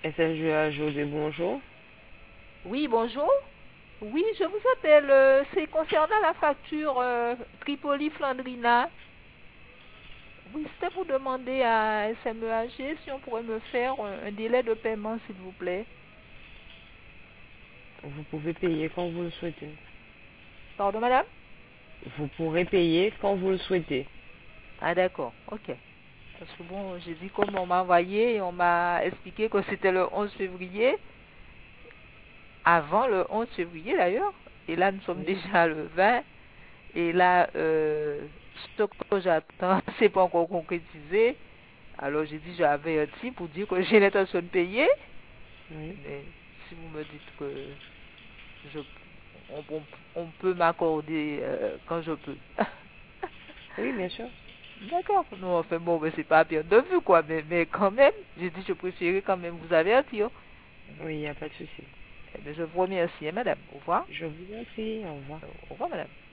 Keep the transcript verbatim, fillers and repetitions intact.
S F G A José, bonjour. Oui, bonjour. Oui, je vous appelle. euh, c'est concernant la facture euh, Tripoli-Flandrina. Oui, c'était pour demander à S M E A G si on pourrait me faire euh, un délai de paiement, s'il vous plaît. Vous pouvez payer quand vous le souhaitez. Pardon, madame? Vous pourrez payer quand vous le souhaitez. Ah, d'accord. Ok. Parce que bon, j'ai vu comme on m'a envoyé et on m'a expliqué que c'était le onze février, avant le onze février d'ailleurs. Et là, nous sommes Oui. déjà le vingt. Et là, euh, ce que j'attends, c'est pas encore concrétisé. Alors j'ai dit, j'avais un petit pour dire que j'ai l'intention de payer. Oui. Mais si vous me dites que je, on, on- on peut m'accorder euh, quand je peux. Oui, bien sûr. D'accord. Non, enfin bon, mais c'est pas bien de vue, quoi. Mais, mais quand même, j'ai dit, je préférais quand même vous avertir. Oui, il n'y a pas de souci. Eh bien, je vous remercie, hein, madame. Au revoir. Je vous en prie. Au revoir. Au revoir, madame.